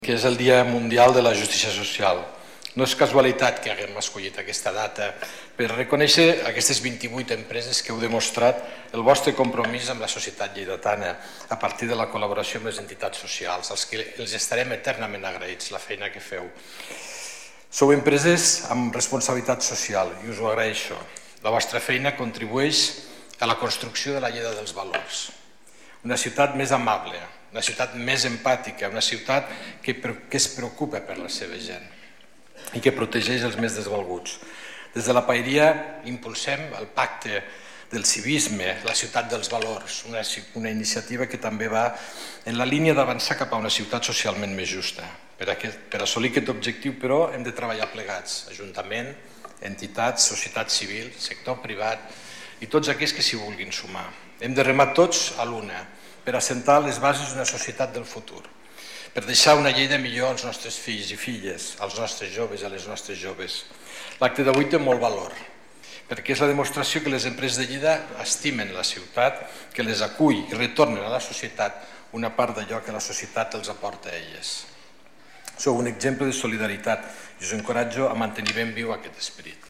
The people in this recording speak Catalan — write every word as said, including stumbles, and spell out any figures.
que és el Dia Mundial de la Justícia Social. No és casualitat que haguem escollit aquesta data per reconèixer aquestes vint-i-vuit empreses que heu demostrat el vostre compromís amb la societat lleidatana a partir de la col·laboració amb les entitats socials, als que els estarem eternament agraïts la feina que feu. Sou empreses amb responsabilitat social i us ho agraeixo. La vostra feina contribueix a la construcció de la Lleida dels valors. Una ciutat més amable, una ciutat més empàtica, una ciutat que es preocupa per la seva gent i que protegeix els més desvalguts. Des de la Paeria impulsem el Pacte del Civisme, la ciutat dels valors, una iniciativa que també va en la línia d'avançar cap a una ciutat socialment més justa. Per assolir aquest objectiu, però, hem de treballar plegats, Ajuntament, entitats, societat civil, sector privat i tots aquells que s'hi vulguin sumar. Hem de remar tots a l'una per assentar les bases d'una societat del futur, per deixar una Lleida millor als nostres fills i filles, als nostres joves i a les nostres joves. L'acte d'avui té molt valor, perquè és la demostració que les empreses de Lleida estimen la ciutat, que les acull i retornen a la societat una part d'allò que la societat els aporta a elles. Sou un exemple de solidaritat i us encoratjo a mantenir ben viu aquest esperit.